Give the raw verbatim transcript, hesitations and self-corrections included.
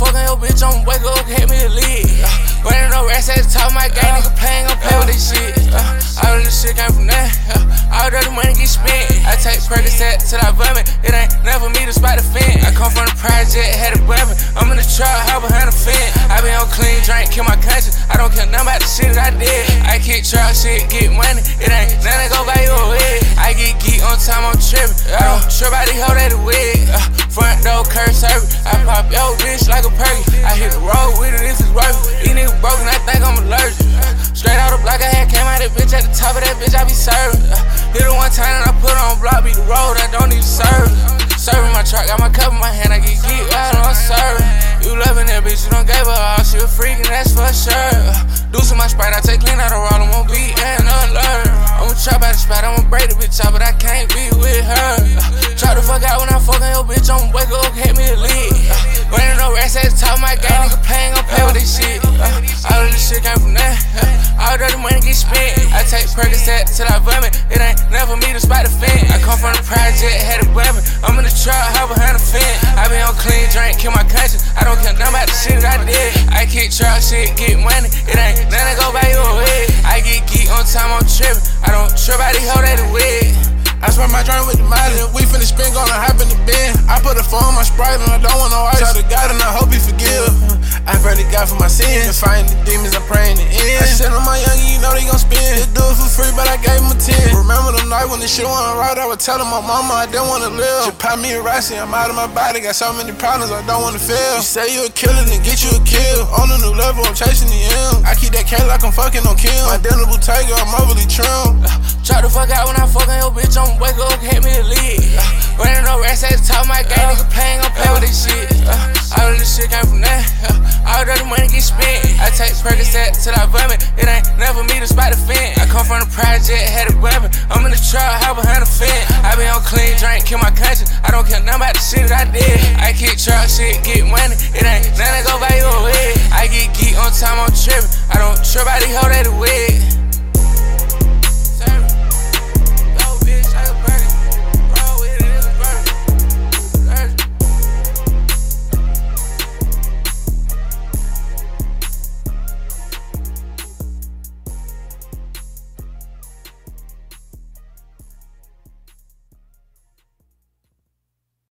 fucking your bitch, I'ma wake up, hit me a lead. Uh, Running no rats at the top of my game, nigga playing, gon' play with this shit. Uh, all of this shit came from that. Uh, all the money get spent. I take Percocet till I vomit. It ain't never me to spot the fin. I come from the project, had a bumpin'. I'm in the truck, hop behind the fin. I been on clean drink, kill my conscience. I don't care nothing about the shit that I did. I kick trap shit, get money. It ain't nothing go buy you a wig. I get geek on time, I'm trippin'. I don't trip out the hoe that the wig. Uh, front door, curse service. I pop yo bitch like a perky. I hit the road with it if it's worth it. These niggas broken, I think I'm allergic. Uh, straight out the block, I had came out that bitch at the top of that bitch, I be serving. Uh, hit it one time and I put on block, beat the road, I don't need to serve. Serving my truck, got my cup in my hand, I get geek while I'm serving. You loving that bitch, you don't gave her all, she a freak and that's for sure. Uh, Deuce in my Sprite, I take clean out the roll, I'm on beat and alert. I'ma trap out the spot, I'ma break the bitch out, but I can't be with her. Uh, try to fuck out when I fucking your bitch, I'ma wake up, hit me a lead. Uh, running no rats at the top of my game, nigga playing, gon' play with this shit. Uh, all of this shit came from that. Uh, all dirty money get spent. I take Percocet till I vomit. It ain't never me to spot the fin. I come from the project, had a weapon. I'm in the truck, hop behind the fin. I been on clean drink, kill my conscience. I don't care nothing about the shit that I did. I kick trap shit, get money. It ain't nothing go buy you a wig. I get geek on time, I'm trippin'. I don't trip out these hoe that the wig. I spent my joint with the molly. We finna spin, gonna hop in the bin. I put a phone on my Sprite and I don't want no ice. Tell the God and I hope he forgive. I pray to God for my sins. And fighting the demons, I'm praying to end. I said on my youngin', you know they gon' spin. They do it for free, but I gave him a ten. Remember the night when the shit wasn't right, I was telling my mama I didn't wanna live. She pop me a Rossi, I'm out of my body. Got so many problems, I don't wanna fail. You say you a killer, then get you a kill. On a new level, I'm chasing the M. I keep that K like I'm fucking on Kim. My Denable Tiger, I'm overly trim. Uh, try to fuck out when I fucking your bitch, I'ma wake up, hit me a lead. Uh, running no rats at the top of my game, nigga playing, gon' play with this shit. Uh, all of this shit came from that. Uh, all dirty money get spent. I take Percocet till I vomit. It ain't never me to spot the fin. I come from the project, had a weapon. I'm in the truck, hop behind the fin. I been on clean drink, kill my conscience. I don't care nothing about the shit that I did. I kick trap shit, get money. It ain't nothing go buy you a wig. I get geek on time, I'm trippin'. I don't trip out these hoe that the wig.